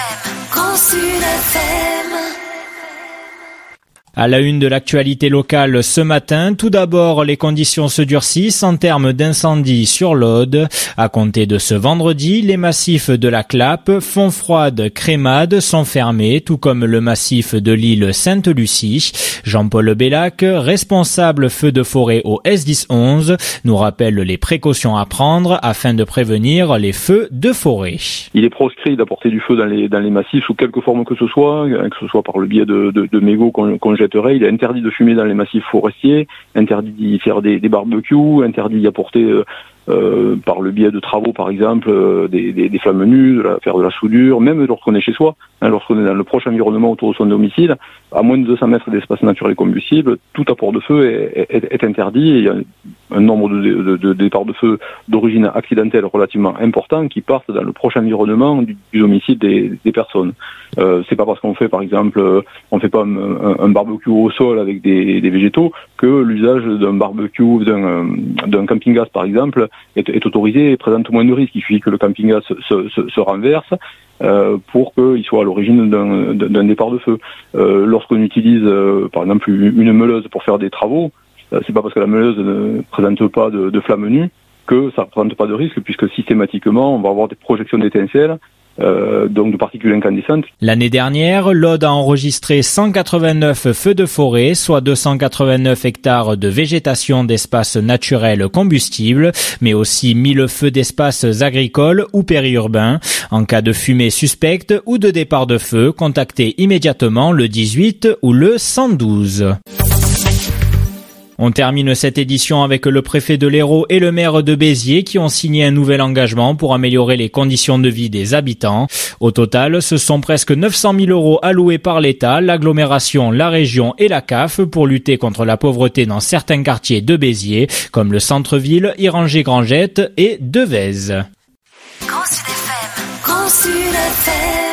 Grand Sud FM. À la une de l'actualité locale ce matin, tout d'abord, les conditions se durcissent en termes d'incendie sur l'Aude. À compter de ce vendredi, les massifs de la Clappe, Fontfroide, Crémade sont fermés, tout comme le massif de l'île Sainte-Lucie. Jean-Paul Bellac, responsable feux de forêt au S1011, nous rappelle les précautions à prendre afin de prévenir les feux de forêt. Il est proscrit d'apporter du feu dans les massifs sous quelque forme que ce soit par le biais de mégots qu'on jetterait. Il est interdit de fumer dans les massifs forestiers, interdit d'y faire des barbecues, interdit d'y apporter par le biais de travaux par exemple des flammes nues, faire de la soudure, même lorsqu'on est chez soi, lorsqu'on est dans le proche environnement autour de son domicile, à moins de 200 mètres d'espace naturel combustible, tout apport de feu est interdit. Et il y a un nombre de départs de feu d'origine accidentelle relativement important qui partent dans le proche environnement du domicile des personnes. C'est pas parce qu'on fait par exemple, on fait pas un barbecue au sol avec des végétaux que l'usage d'un barbecue, d'un camping-gaz par exemple est autorisé et présente moins de risques. Il suffit que le camping-gaz se renverse pour qu'il soit à l'origine d'un départ de feu. Lorsqu'on utilise par exemple une meuleuse pour faire des travaux, c'est pas parce que la meuleuse ne présente pas de flammes nues que ça ne présente pas de risque, puisque systématiquement on va avoir des projections d'étincelles, donc de particules incandescentes. L'année dernière, l'Aude a enregistré 189 feux de forêt, soit 289 hectares de végétation d'espaces naturels combustibles, mais aussi 1000 feux d'espaces agricoles ou périurbains. En cas de fumée suspecte ou de départ de feu, contactez immédiatement le 18 ou le 112. On termine cette édition avec le préfet de l'Hérault et le maire de Béziers qui ont signé un nouvel engagement pour améliorer les conditions de vie des habitants. Au total, ce sont presque 900 000 € alloués par l'État, l'agglomération, la région et la CAF pour lutter contre la pauvreté dans certains quartiers de Béziers, comme le centre-ville, Iranger-Grangette et Devèze. Grand Sud FM. Grand Sud FM.